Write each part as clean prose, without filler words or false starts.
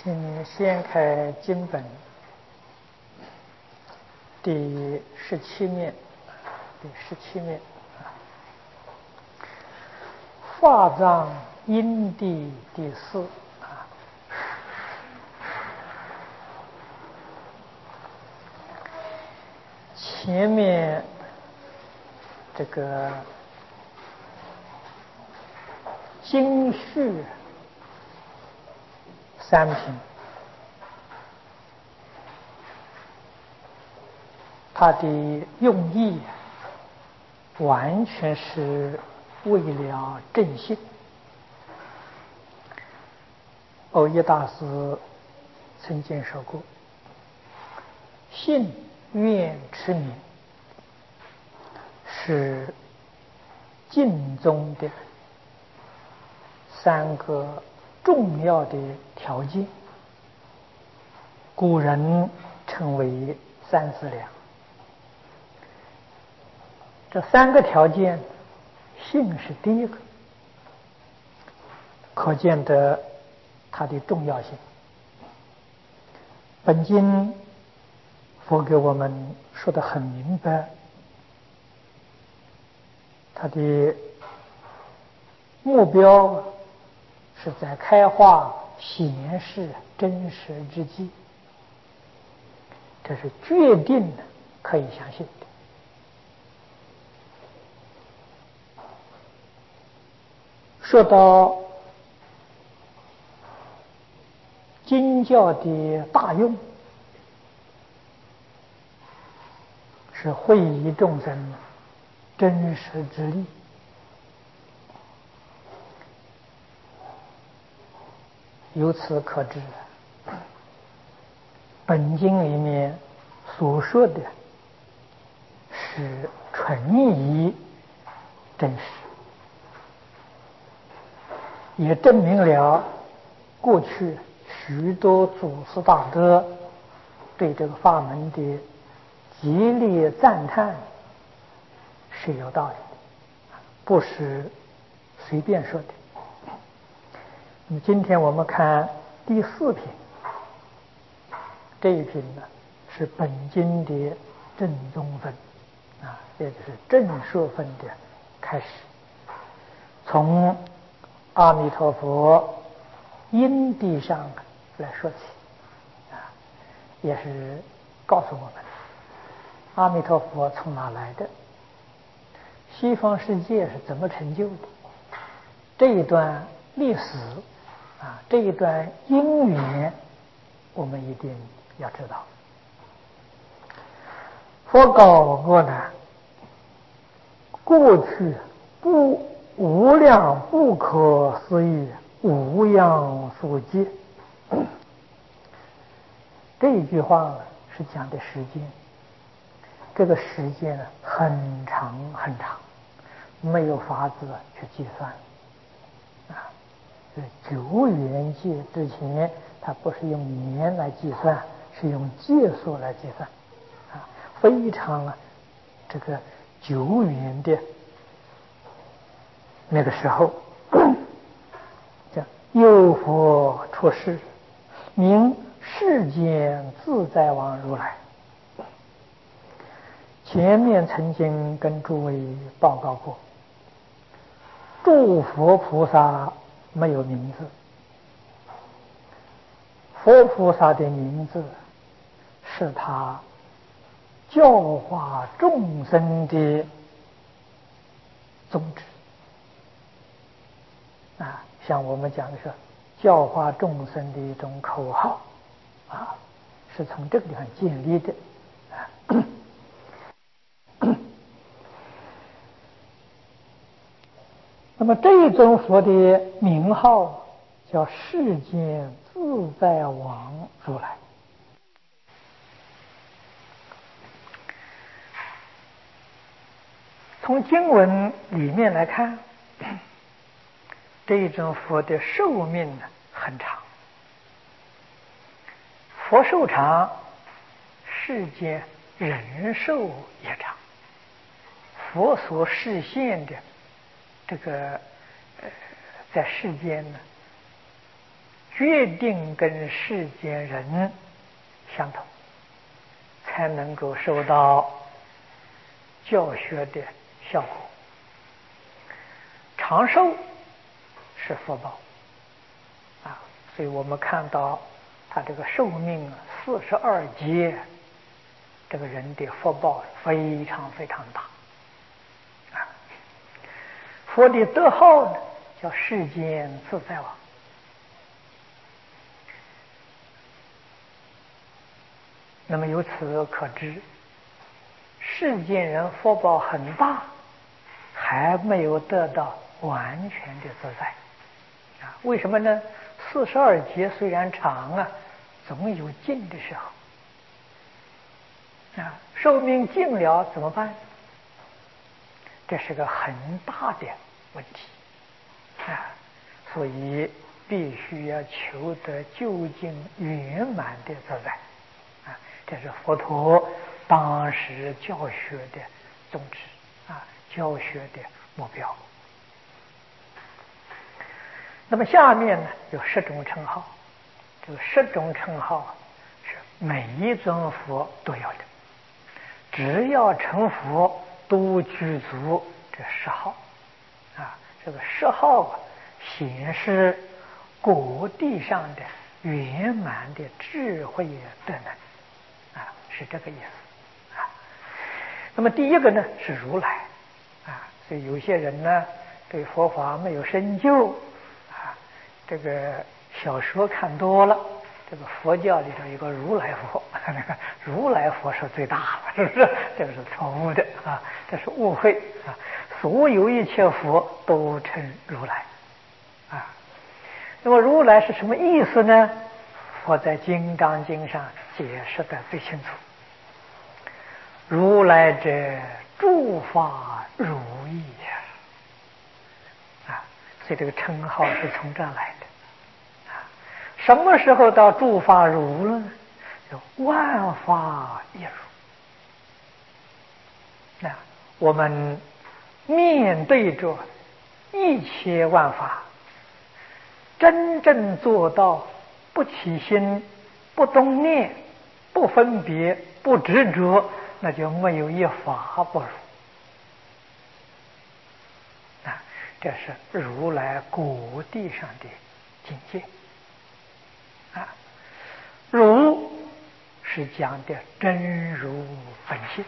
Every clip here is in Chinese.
请掀开经本第17面，法藏因地第4。前面这个经序3品，它的用意完全是为了正信。耦一大师曾经说过，信愿持名是净宗的3个重要的条件，古人称为3思量。这3个条件，信是第一个，可见得它的重要性。本经佛给我们说得很明白，它的目标是在开化显示真实之际，这是决定的，可以相信的。说到经教的大用，是惠益众生真实之力。由此可知，本经里面所说的是纯宜真实，也证明了过去许多祖师大德对这个法门的极力赞叹是有道理的，不是随便说的。那么今天我们看第4品，这一品呢是本经的正宗分也就是正说分的开始，从阿弥陀佛因地上来说起也是告诉我们阿弥陀佛从哪来的，西方世界是怎么成就的，这一段历史这一段因缘我们一定要知道。佛告过呢，过去无量不可思议无量所记。这一句话是讲的时间，这个时间很长很长，没有法子去计算久远界之前，它不是用年来计算，是用界数来计算非常这个久远的那个时候，叫有佛出世，名世间自在王如来。前面曾经跟诸位报告过，诸佛菩萨没有名字，佛菩萨的名字是他教化众生的宗旨像我们讲的是教化众生的一种口号是从这个地方建立的那么这一尊佛的名号叫世间自在王如来。从经文里面来看，这一尊佛的寿命很长，佛寿长，世间人寿也长。佛所示现的这个在世间决定跟世间人相同，才能够受到教学的效果。长寿是福报啊，所以我们看到他这个寿命42劫，这个人的福报非常非常大啊。佛的德号呢，叫世间自在王。那么由此可知，世间人福报很大，还没有得到完全的自在啊。为什么呢？42劫虽然长啊，总有尽的时候啊。寿命尽了怎么办？这是个很大的问题啊。所以必须要求得究竟圆满的自在啊。这是佛陀当时教学的宗旨啊，教学的目标。那么下面呢有10种称号，这个10种称号是每一尊佛都有的，只要成佛都具足这10号啊。这个10号显示果地上的圆满的智慧德能啊，是这个意思啊。那么第一个呢是如来啊，所以有些人呢对佛法没有深究啊，这个小说看多了，这个佛教里头有个如来佛，那个如来佛是最大了，是不是？这个是错误的啊，这是误会啊。所有一切佛都称如来啊。那么如来是什么意思呢？佛在《金刚经》上解释的最清楚。如来者，诸法如意啊，所以这个称号是从这儿来的啊。什么时候到诸法如了呢？就万法一如啊。我们面对着一切万法，真正做到不起心、不动念、不分别、不执着，那就没有一法不如啊。这是如来果地上的境界啊。如是讲的真如本性，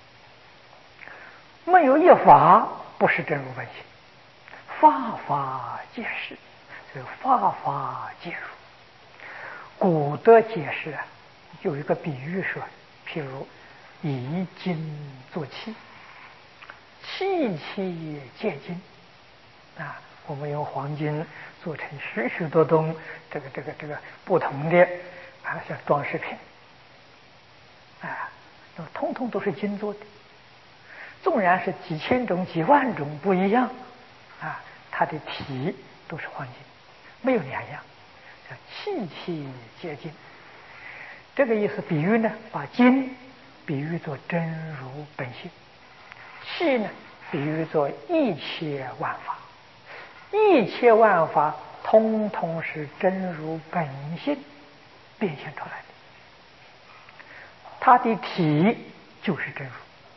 没有一法不是真如本性，法法皆是，所以法法皆如。古德解释有一个比喻说，譬如以金做器，器器皆金啊。我们用黄金做成许许多多这个不同的啊，像装饰品啊，那么通通都是金做的。纵然是几千种、几万种不一样啊，它的体都是黄金，没有两样，叫器器皆金。这个意思比喻呢，把金比喻作真如本性，器呢比喻作一切万法，一切万法通通是真如本性变现出来的，它的体就是真如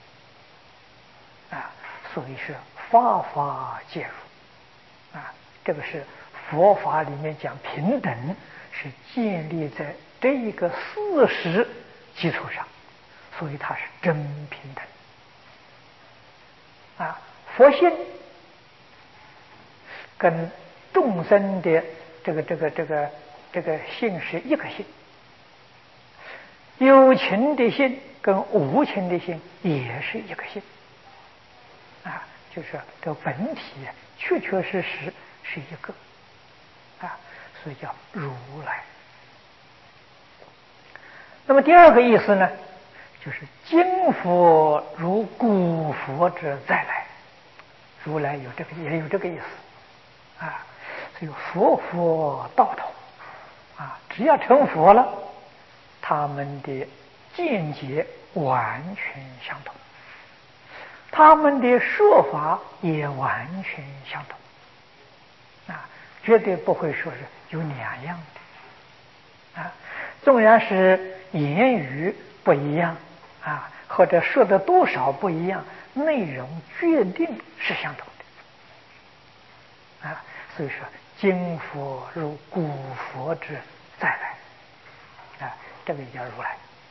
啊。所以是法法皆如啊。这个是佛法里面讲平等，是建立在这一个事实基础上，所以它是真平等啊。佛性跟众生的这个性是一个性，有情的性跟无情的性也是一个性啊，就是这个本体确确实实是一个啊，所以叫如来。那么第二个意思呢，就是今佛如古佛者再来，如来有这个也有这个意思啊。所以佛道统啊，只要成佛了，他们的见解完全相同，他们的说法也完全相同啊，绝对不会说是有两样的。 啊，纵然是言语不一样啊，或者说的多少不一样，内容决定是相同的啊。所以说，今佛如古佛之再来啊，这个叫如来。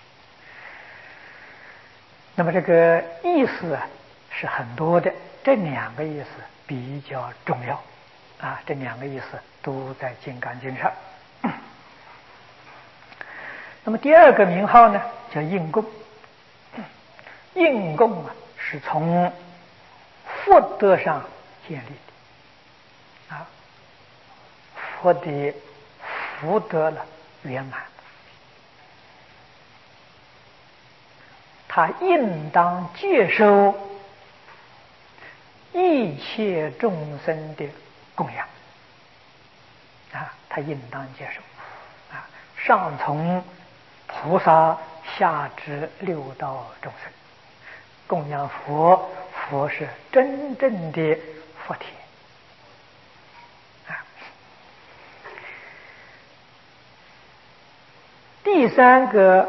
那么这个意思啊是很多的，这两个意思比较重要啊，这两个意思都在《金刚经》上。那么第二个名号呢，叫应供。应供啊，是从福德上建立的啊，佛的福德了圆满，他应当接受一切众生的供养啊，他应当接受啊，上从菩萨，下至六道众生，供养佛，佛是真正的福田啊。第三个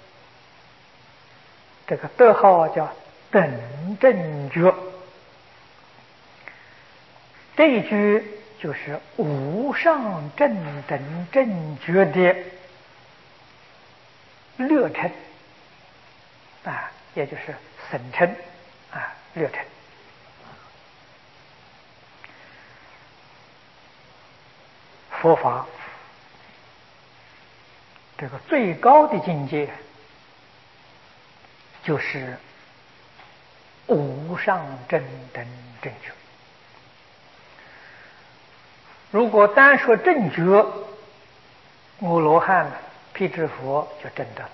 这个德号叫等正觉，这一句就是无上正等正觉的略称啊，也就是省称啊，略称。佛法这个最高的境界就是无上正等正觉。如果单说正觉，阿罗汉、辟支佛就证得了。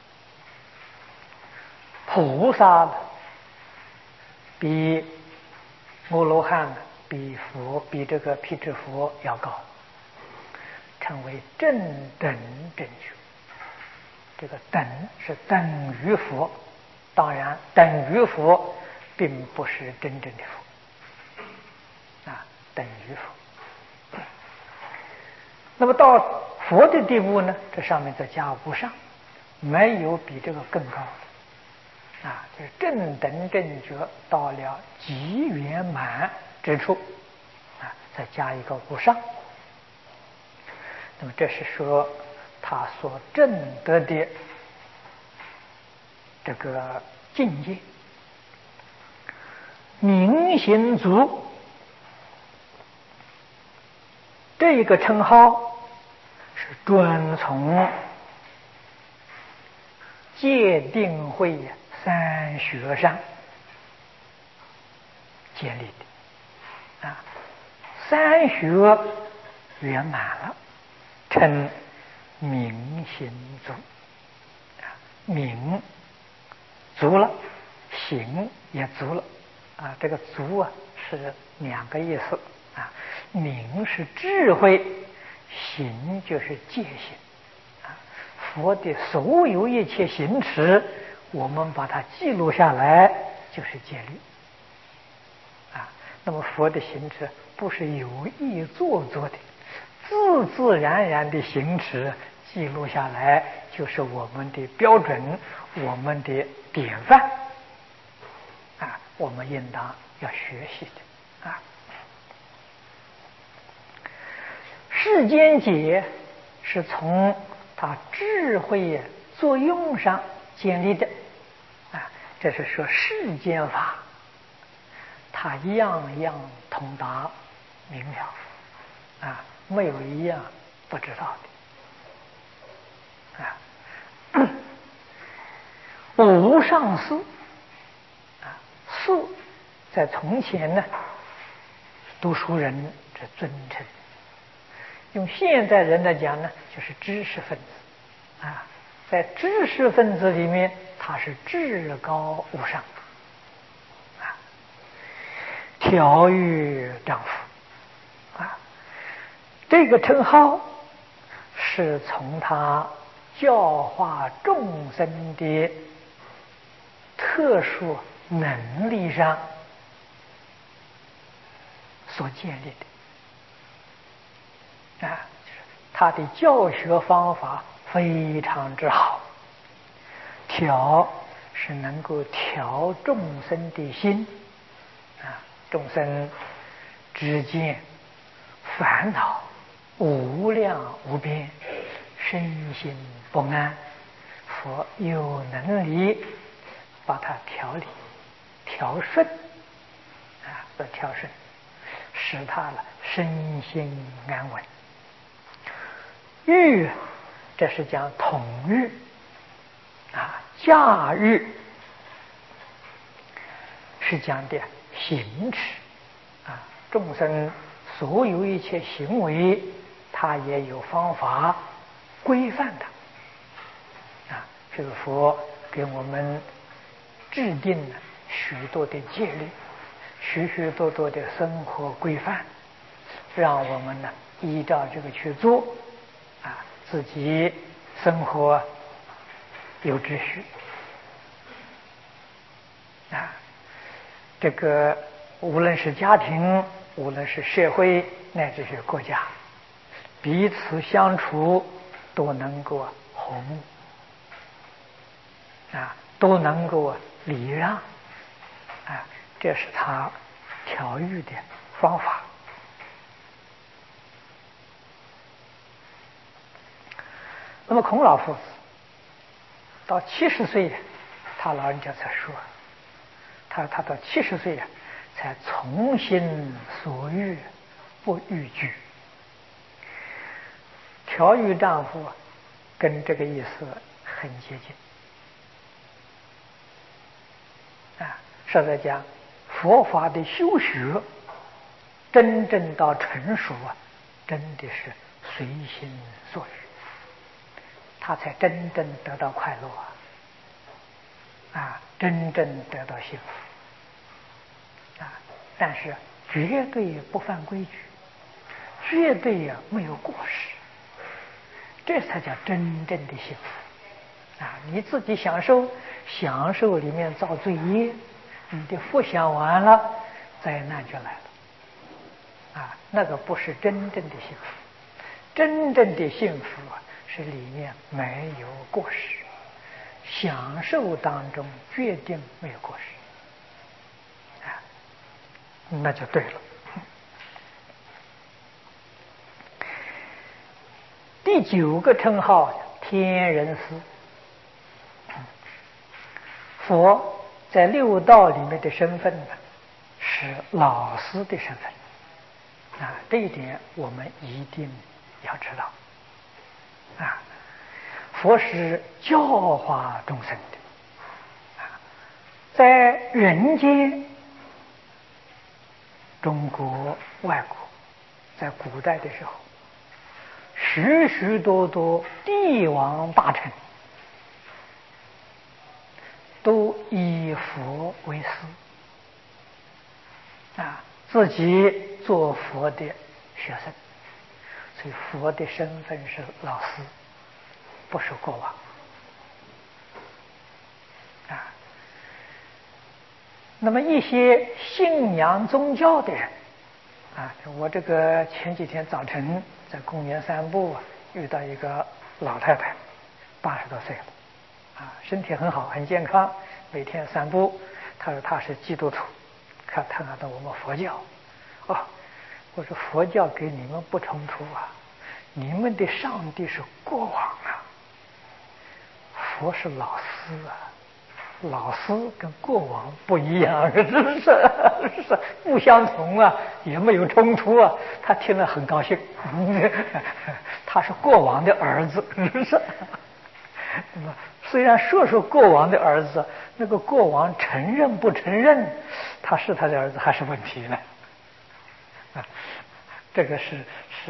菩萨比阿罗汉、比佛、比这个辟支佛要高，称为正等正觉。这个等是等于佛，当然等于佛并不是真正的佛啊，等于佛。那么到佛的地步呢，这上面再加无上，没有比这个更高的啊，就是正等正觉到了极圆满之处啊，再加一个无上。那么这是说他所证得的这个境界。明行足这一个称号是专从戒定慧三学上建立的啊，三学圆满了，称明行足啊，明足了，行也足了啊，这个足啊是两个意思啊，明是智慧，行就是戒行啊。佛的所有一切行持，我们把它记录下来，就是戒律啊。那么佛的行持不是有意做的，自自然然的行持记录下来，就是我们的标准，我们的典范啊，我们应当要学习的啊。世间解是从它智慧作用上建立的啊，这是说世间法它样样通达明了啊，没有一样不知道的啊。无上士啊，士在从前呢，读书人这尊称，用现代人来讲呢，就是知识分子啊，在知识分子里面，他是至高无上啊，调御丈夫啊，这个称号是从他教化众生的特殊能力上所建立的啊，就是他的教学方法非常之好。调是能够调众生的心啊，众生之间烦恼无量无边，身心不安，佛有能力把它调理调顺啊，调顺，使他身心安稳。欲，这是讲统御啊，驾驭是讲的行持啊，众生所有一切行为，他也有方法规范的啊。这个佛给我们制定了许多的戒律，许许多多的生活规范，让我们依照这个去做啊，自己生活有秩序啊。这个无论是家庭，无论是社会，乃至是国家，彼此相处都能够和睦啊，都能够礼让啊，这是他调御的方法。那么孔老夫子到70岁，他老人家才说，他到70岁才从心所欲，不逾矩。调御丈夫跟这个意思很接近啊。实在讲，佛法的修学真正到成熟真的是随心所欲，他才真正得到快乐啊，真正得到幸福啊。但是绝对不犯规矩，绝对没有过失，这才叫真正的幸福啊！你自己享受，享受里面造罪业，你的福享完了，灾难就来了啊！那个不是真正的幸福，真正的幸福是里面没有过失，享受当中决定没有过失啊，那就对了。第9个称号天人师，佛在六道里面的身份是老师的身份啊，这一点我们一定要知道啊。佛是教化众生的啊，在人间，中国、外国，在古代的时候，许许多多帝王大臣都以佛为师啊，自己做佛的学生，所以佛的身份是老师，不是国王啊。那么一些信仰宗教的人啊，我这个前几天早晨在公园散步，遇到一个老太太，80多岁了啊，身体很好，很健康，每天散步。她说她是基督徒，看到我们佛教哦，我说佛教跟你们不冲突啊，你们的上帝是国王啊，佛是老师啊，老师跟过往不一样，是不相同啊，也没有冲突啊。他听了很高兴，他是过往的儿子，是。那么虽然说是过往的儿子，那个过往承认不承认他是他的儿子还是问题呢？啊，这个是，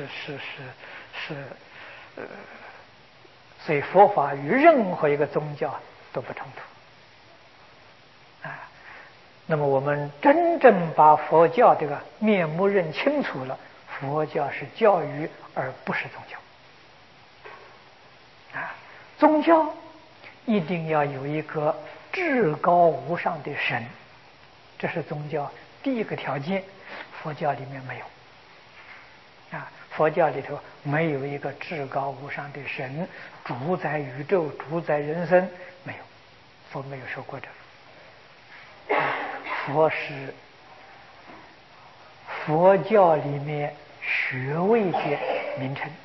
所以佛法与任何一个宗教都不冲突。那么我们真正把佛教这个面目认清楚了，佛教是教育而不是宗教啊。宗教一定要有一个至高无上的神，这是宗教第一个条件，佛教里面没有啊。 佛教里头没有一个至高无上的神主宰宇宙、主宰人生，没有，佛没有说过这个。佛是佛教里面学位的名称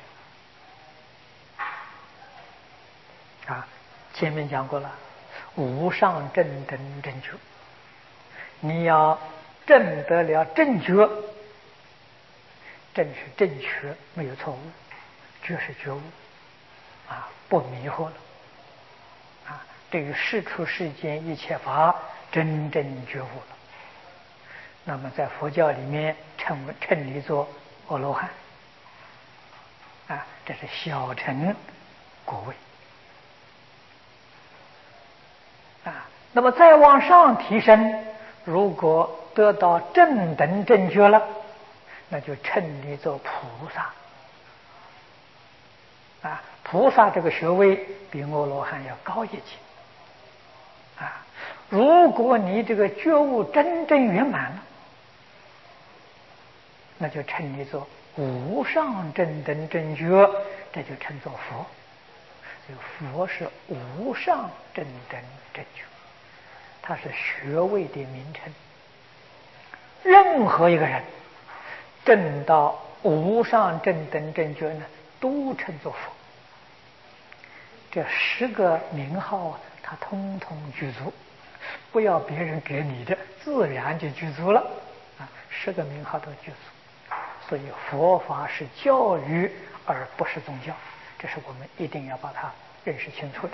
啊，前面讲过了，无上正等正觉，你要证得了正觉，正是正确，没有错误，觉是觉悟啊，不迷惑了啊，对于世出世间一切法真正觉悟了。那么在佛教里面称你做阿罗汉啊，这是小乘果位啊。那么再往上提升，如果得到正等正觉了，那就称你做菩萨啊。菩萨这个学位比阿罗汉要高一级啊。如果你这个觉悟真正圆满了，那就称你做无上正等正觉，这就称作佛。所以佛是无上正等正觉，它是学位的名称。任何一个人证到无上正等正觉呢，都称作佛。这10个名号啊，它通通具足，不要别人给你的，自然就具足了啊！10个名号都具足。所以佛法是教育而不是宗教，这是我们一定要把它认识清楚的。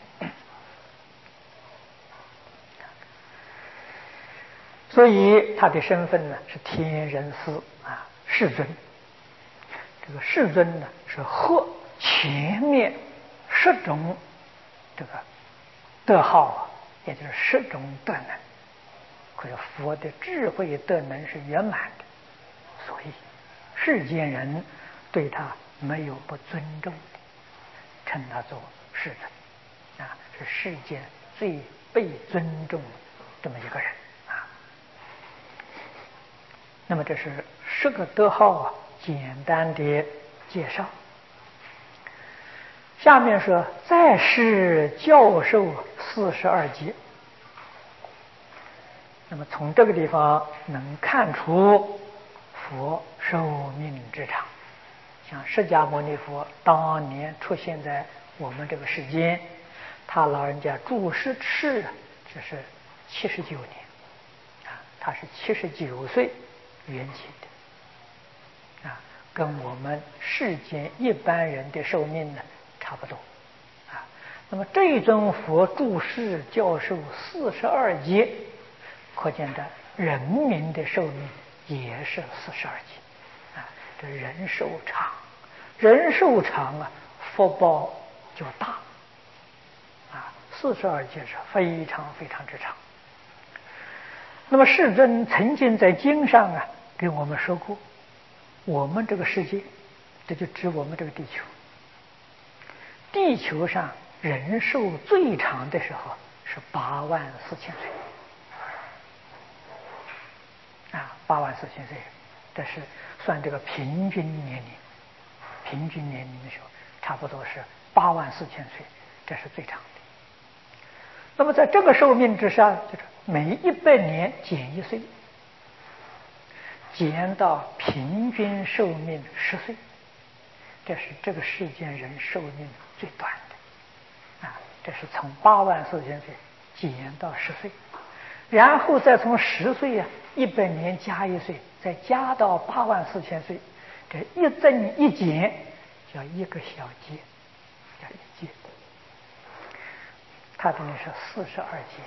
所以他的身份呢是天人师啊，世尊。这个世尊呢是合前面10种这个德号啊，也就是10种德能。可是佛的智慧德能是圆满的，所以世间人对他没有不尊重的，称他做世尊啊，是世间最被尊重的这么一个人啊。那么这是10个德号啊，简单的介绍。下面说在世教授42节。那么从这个地方能看出佛寿命之长，像释迦牟尼佛当年出现在我们这个世间，他老人家住世这是79年啊，他是79岁圆寂的啊，跟我们世间一般人的寿命呢差不多啊。那么这一尊佛住世教授42劫，可见的人民的寿命也是42劫啊。这人寿长，人寿长啊，福报就大啊。42劫是非常非常之长。那么世尊曾经在经上啊给我们说过，我们这个世界，这就指我们这个地球，地球上人寿最长的时候是84000岁啊，84000岁，这是算这个平均年龄，平均年龄的时候差不多是84000岁，这是最长的。那么在这个寿命之上，就是每100年减1岁，减到平均寿命10岁，这是这个世间人寿命最短的啊。这是从84000岁减到10岁，然后再从10岁啊，100年加1岁，再加到84000岁，这一增一减叫1个小节，叫1节。它等于是42节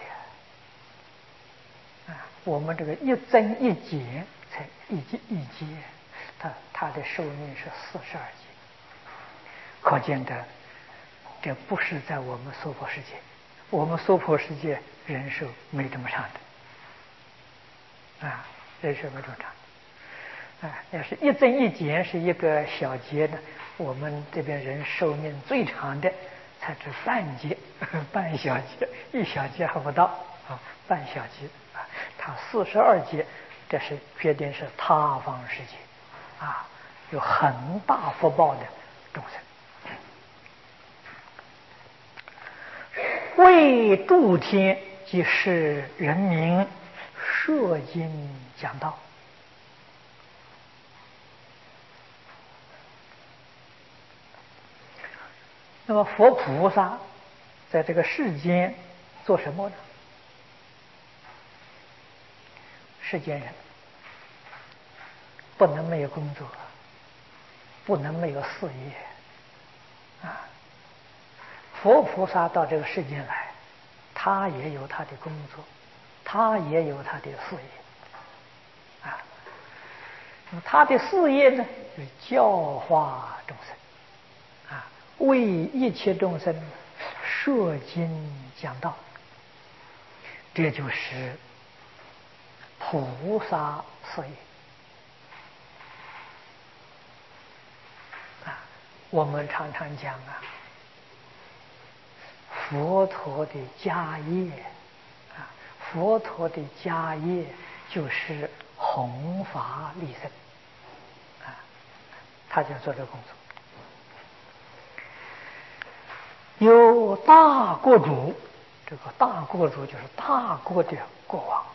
啊，我们这个一增一减才一节，它的寿命是42节，可见的这不是在我们娑婆世界，我们娑婆世界人寿没这么长的啊，人寿没这么长啊。要是一增一减是1个小节的，我们这边人寿命最长的才是半节，半小节，1小节还不到啊，半小节啊。它42节，这是决定是他方世界啊， 有很大福报的众生，为诸天及是人民摄经讲道。那么佛菩萨在这个世间做什么呢？世间人不能没有工作，不能没有事业啊！佛菩萨到这个世间来，他也有他的工作，他也有他的事业啊。那么他的事业呢，就是教化众生啊，为一切众生摄经讲道，这就是菩萨事业啊。我们常常讲啊，佛陀的家业啊，佛陀的家业就是弘法利生啊，他就做这个工作。有大国主，这个大国主就是大国的国王，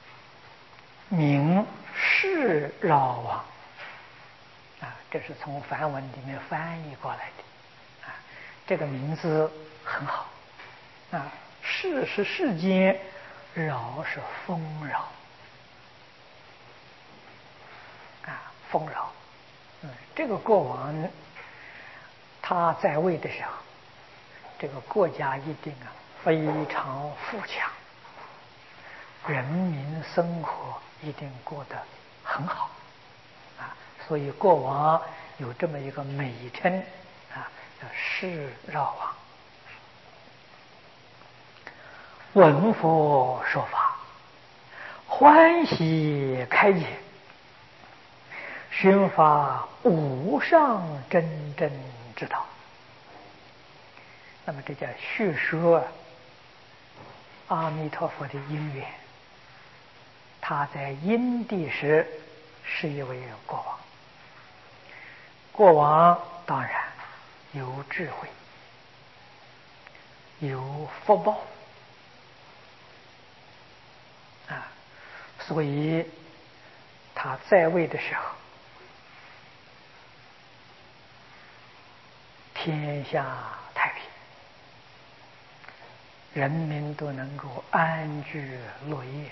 名释饶王啊，这是从梵文里面翻译过来的啊，这个名字很好啊。释是世间，饶是丰饶啊，丰饶。这个国王他在位的时候，这个国家一定非常富强，人民生活一定过得很好啊，所以国王有这么一个美称啊，叫释饶王。闻佛说法，欢喜开解，宣发无上真正之道。那么这叫叙说阿弥陀佛的因缘。他在因地时是一位国王，国王当然有智慧，有福报啊，所以他在位的时候，天下太平，人民都能够安居乐业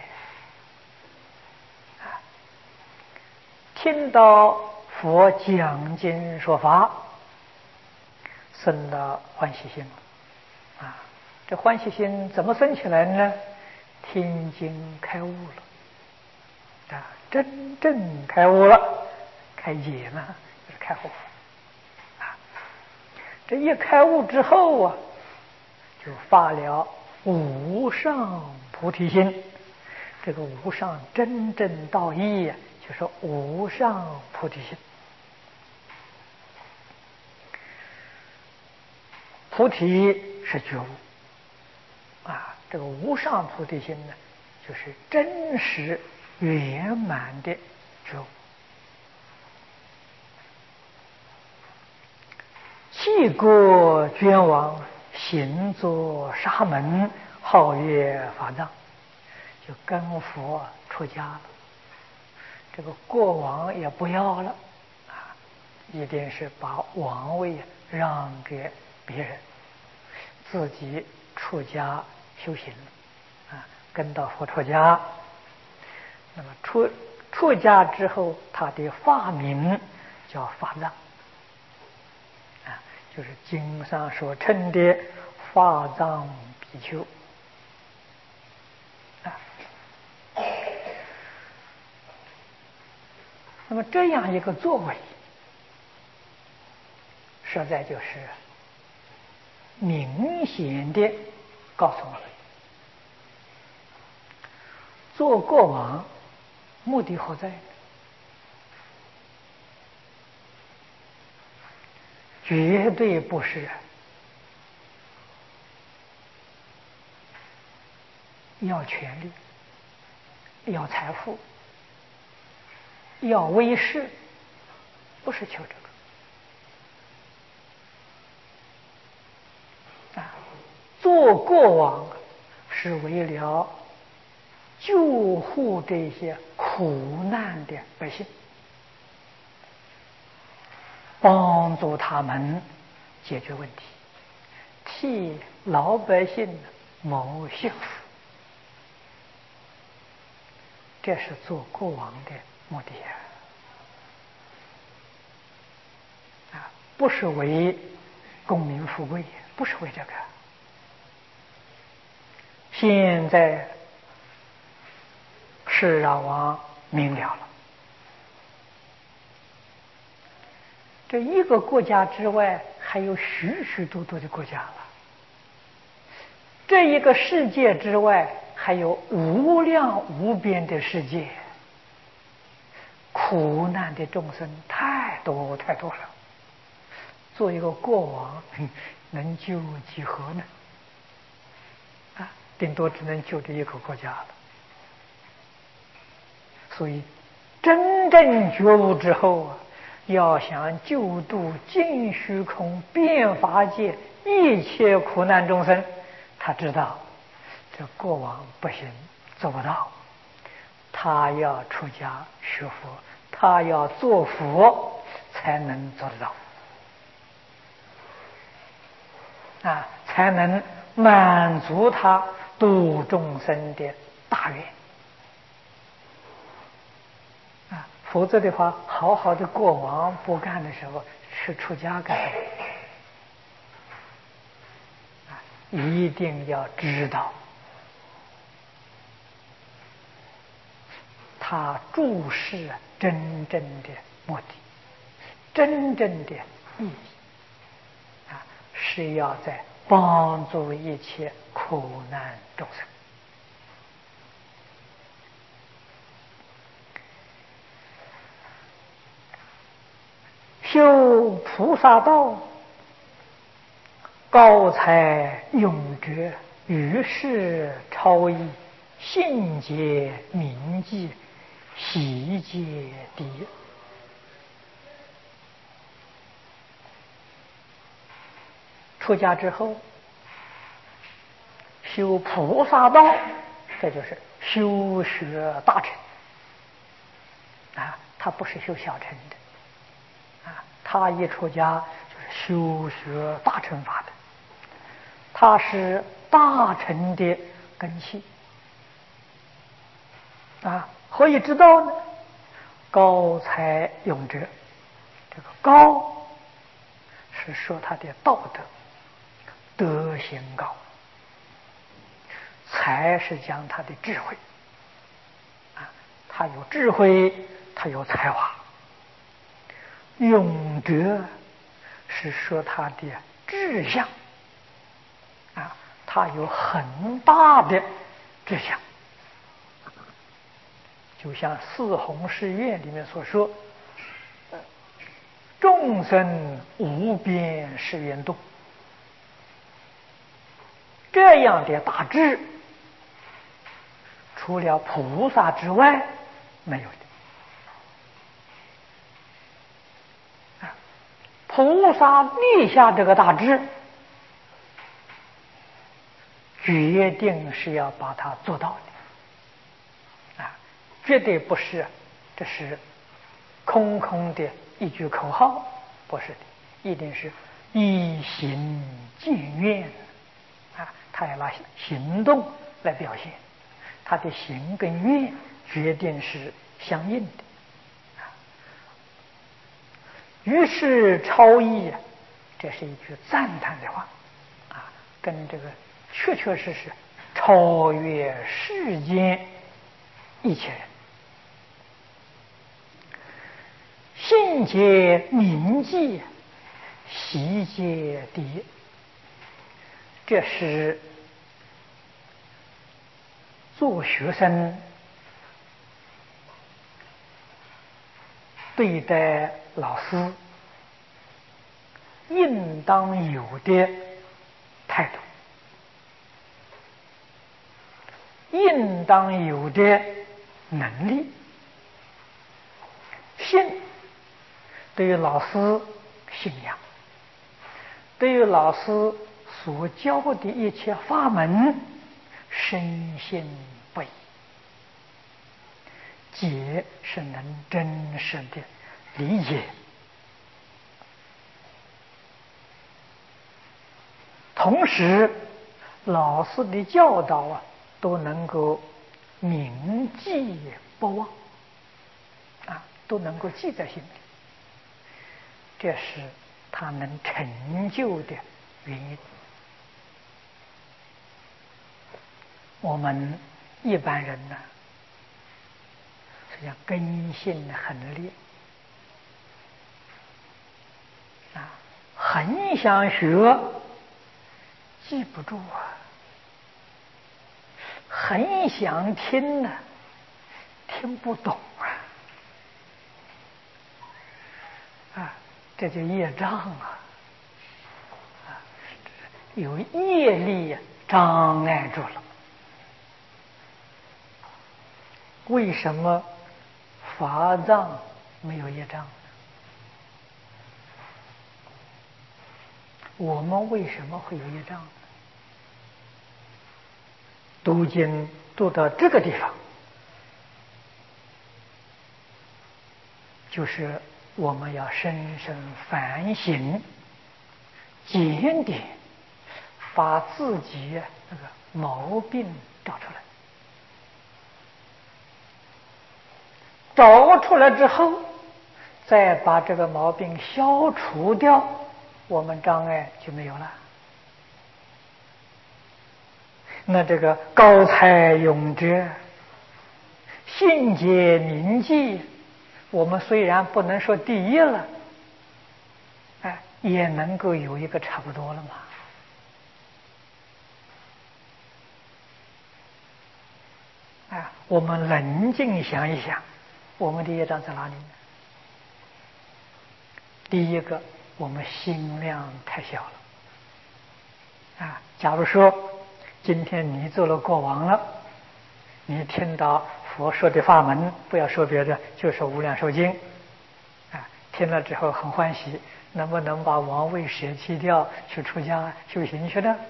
啊。听到佛讲经说法，生了欢喜心啊。这欢喜心怎么生起来呢？听经开悟了啊，真正开悟了，开解呢就是开悟啊。这一开悟之后啊，就发了无上菩提心。这个无上真正道义啊，就是无上菩提心。菩提是觉悟啊，这个无上菩提心呢，就是真实圆满的觉悟。弃国捐王，行作沙门，号曰法藏，就跟佛出家了。这个国王也不要了啊，一定是把王位让给别人，自己出家修行了啊，跟到佛出家。那么出家之后，他的法名叫法藏啊，就是经上所称的法藏比丘啊。那么这样一个作为，实在就是明显的告诉我们，做国王目的何在？绝对不是要权力、要财富、要威势不是求这个做国王是为了救护这些苦难的百姓，帮助他们解决问题，替老百姓谋幸福，这是做国王的目的不是为功名富贵，不是为这个。现在释让王明了了，这一个国家之外还有许许多多的国家了，这一个世界之外还有无量无边的世界，苦难的众生太多太多了，做一个国王能救几何呢？顶多只能救这一个国家了。所以真正觉悟之后要想救度尽虚空遍法界一切苦难众生，他知道这国王不行，做不到，他要出家学佛，他要做佛才能做得到才能满足他度众生的大愿否则的话，好好的国王不干的时候，是出家干一定要知道他注释真正的目的，真正的意义是要在帮助一切苦难众生。修菩萨道，高才永觉，于是超逸，信解明记，习解敌。出家之后修菩萨道，这就是修学大乘他不是修小乘的他一出家就是修学大乘法的，他是大乘的根器何以知道呢？高才永哲，这个高是说他的道德德行高，才是讲他的智慧他有智慧，他有才华。永哲是说他的志向他有很大的志向，就像四弘誓愿里面所说，众生无边誓愿度，这样的大志除了菩萨之外没有的菩萨立下这个大志，决定是要把它做到的绝对不是这是空空的一句口号，不是的，一定是以行尽愿他要拿行动来表现，他的行跟愿决定是相应的于是超逸这是一句赞叹的话跟这个确确实实超越世间一切人，信解明记，习解敌，这是做学生对待老师应当有的态度，应当有的能力。信对于老师信仰，对于老师所教的一切法门深信不疑，皆是能真实的理解。同时老师的教导都能够铭记不忘都能够记在心里，这是他能成就的原因。我们一般人呢，实际上根性很劣很想学，记不住很想听呢，听不懂这就业障有业力障碍住了。为什么法藏没有业障呢？我们为什么会有业障呢？读经读到这个地方，就是我们要深深反省检点，把自己那个毛病找出来。找出来之后，再把这个毛病消除掉，我们障碍就没有了。那这个高才勇者，信解铭记，我们虽然不能说第一了，也能够有一个差不多了嘛。我们冷静想一想，我们的业障在哪里呢？第一个，我们心量太小了假如说今天你做了国王了，你听到佛说的法门，不要说别的，就说无量寿经听了之后很欢喜，能不能把王位舍弃掉，去出家修行去呢？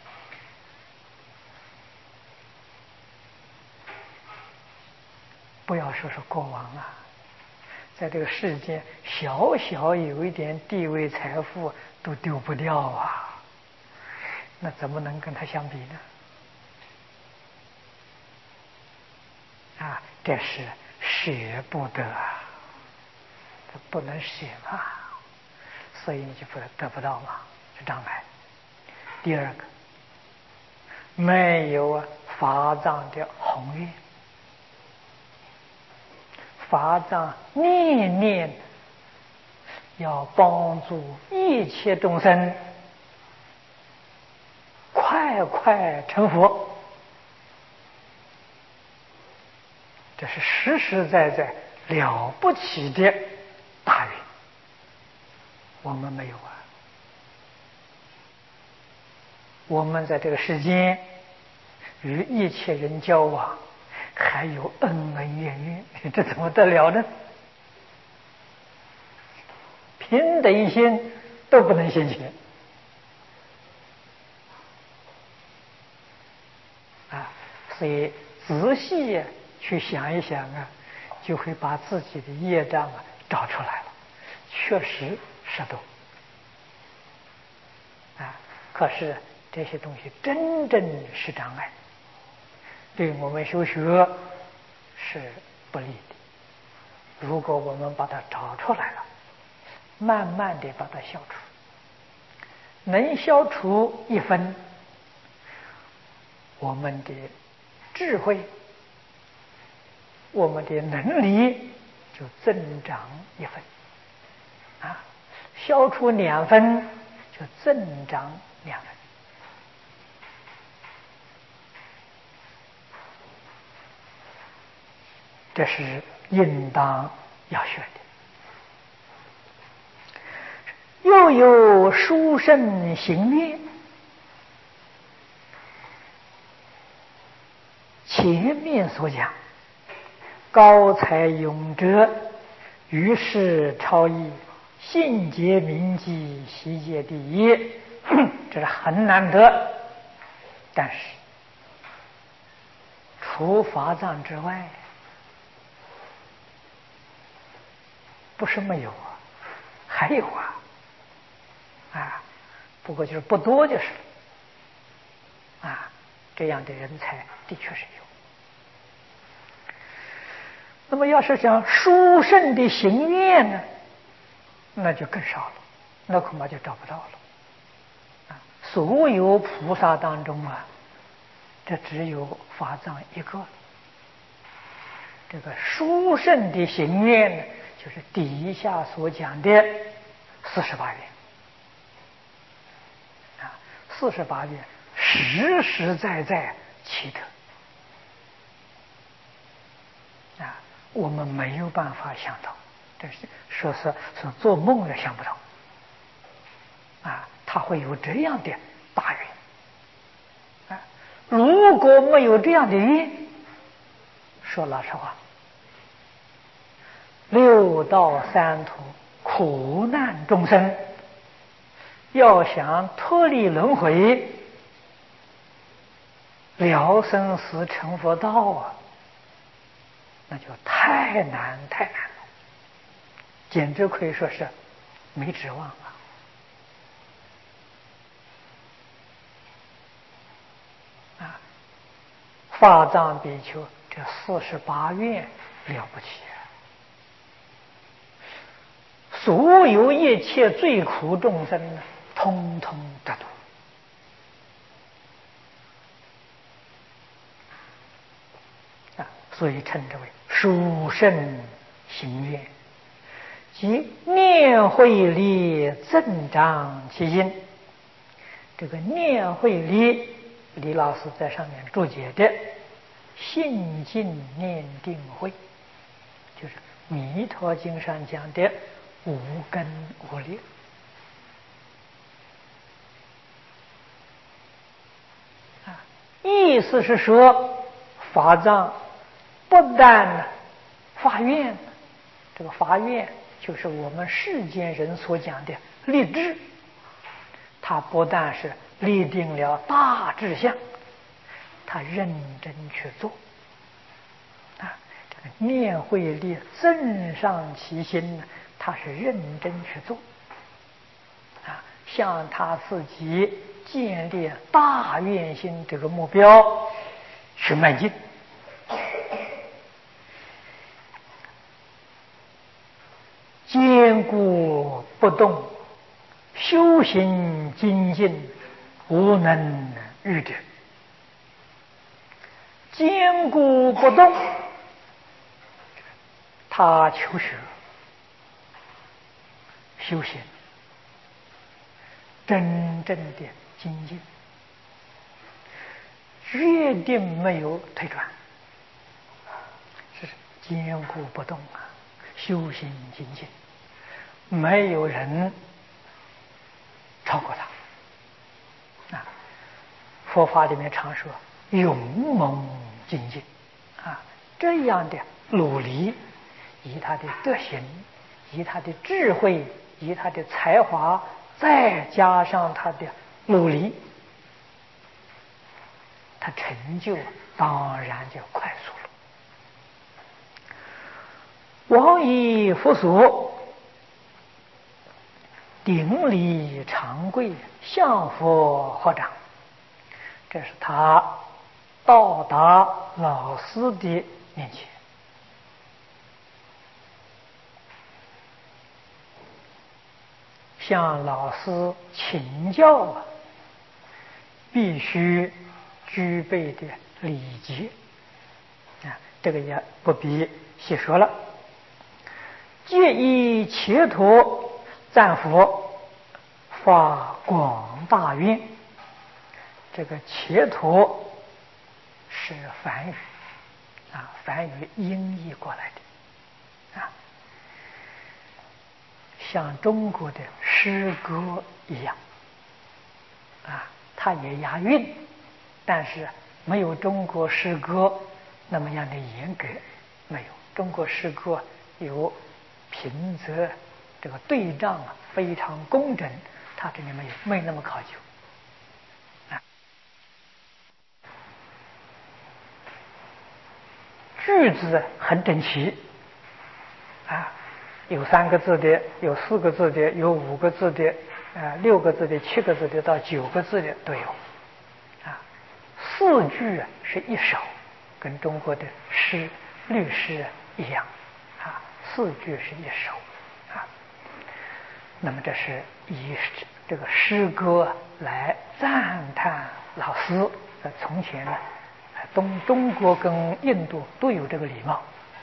不要说是国王在这个世界小小有一点地位财富都丢不掉那怎么能跟他相比呢？这是舍不得这不能舍所以你就得不到嘛，是障碍。第二个，没有法藏的宏愿，法藏念念要帮助一切众生快快成佛，这是实实在在了不起的大愿，我们没有我们在这个世间与一切人交往，还有恩恩怨怨，这怎么得了呢？平等心都不能现前所以仔细去想一想就会把自己的业障找出来了，确实是多可是这些东西真正是障碍，对我们修学是不利的。如果我们把它找出来了，慢慢的把它消除，能消除一分，我们的智慧，我们的能力就增长一分消除2分就增长2分。这是应当要学的。又有殊胜行愿，前面所讲高才勇者，于是超逸， 信解铭记，习解第一，这是很难得。但是除法藏之外，不是没有啊，还有啊，不过就是不多就是了啊。这样的人才的确是有。那么要是想殊胜的行愿呢，那就更少了，那恐怕就找不到了啊。所有菩萨当中啊，这只有法藏一个。这个殊胜的行愿呢，就是底下所讲的48愿啊，48愿实实在在奇特啊，我们没有办法想到，这是说做梦也想不到啊，他会有这样的大愿啊！如果没有这样的愿，说老实话，六道三途苦难众生要想脱离轮回，了生死成佛道啊，那就太难了，简直可以说是没指望啊！法藏比丘这48愿了不起所有一切最苦众生呢，通通得度啊！所以称之为殊胜行愿，即念慧力增长其心。这个念慧力，李老师在上面注解的信净念定慧，就是《弥陀经》上讲的无根无力啊，意思是说，法藏不但发愿，这个发愿就是我们世间人所讲的立志，他不但是立定了大志向，他认真去做啊，这个念慧力增上其心呢，他是认真去做啊，向他自己建立大愿心这个目标去迈进。坚固不动，修行精进，无能御者。坚固不动，他求学修行，真正的精进，决定没有退转，是坚固不动啊，修行精进，没有人超过他啊。佛法里面常说勇猛精进啊，这样的努力，以他的德行，以他的智慧，以他的才华，再加上他的努力，他成就当然就快速了。往以佛所，顶礼长跪，向佛合掌，这是他到达老师的面前，向老师请教必须具备的礼节啊，这个也不必细说了。借以切托赞佛，发广大愿。这个切托是梵语啊，梵语音译过来的啊，像中国的诗歌一样啊，它也押韵，但是没有中国诗歌那么样的严格，没有。中国诗歌有平仄这个对仗啊非常工整，他这里没那么考究啊。句子很整齐啊，有3个字的，有4个字的，有5个字的，6个字的，7个字的，到9个字的都有啊。4句是一首，跟中国的诗律诗一样啊，4句是一首啊。那么这是以这个诗歌来赞叹老师。从前呢，中国跟印度都有这个礼貌。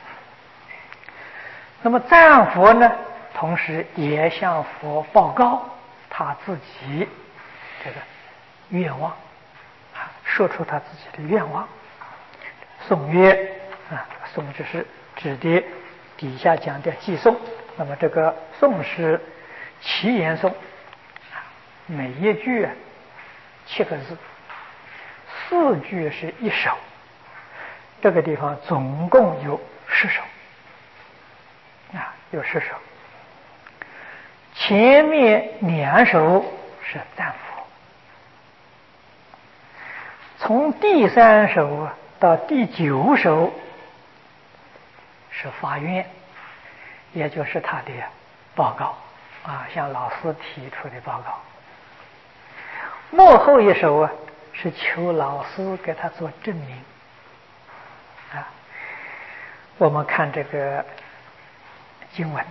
那么赞佛呢，同时也向佛报告他自己这个愿望啊，说出他自己的愿望。颂曰啊，颂就是指的底下讲的偈颂。那么这个颂是7言颂，每一句7个字，4句是一首。这个地方总共有10首啊，有10首。前面2首是赞佛，从第3首到第9首是发愿，也就是他的报告啊，向老师提出的报告。末后一首啊，是求老师给他做证明啊。我们看这个经文，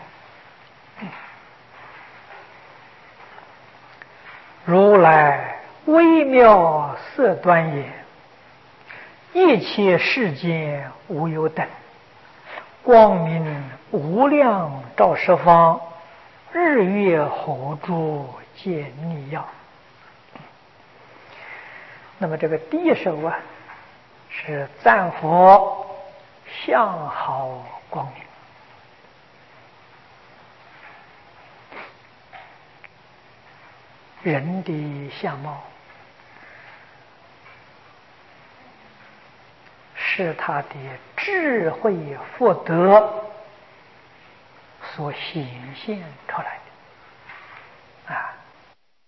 如来微妙色端也，一切世间无有等，光明无量照十方，日月火烛皆逆耀。那么这个第一首啊，是赞佛相好光明。人的相貌是他的智慧福德所显现出来的。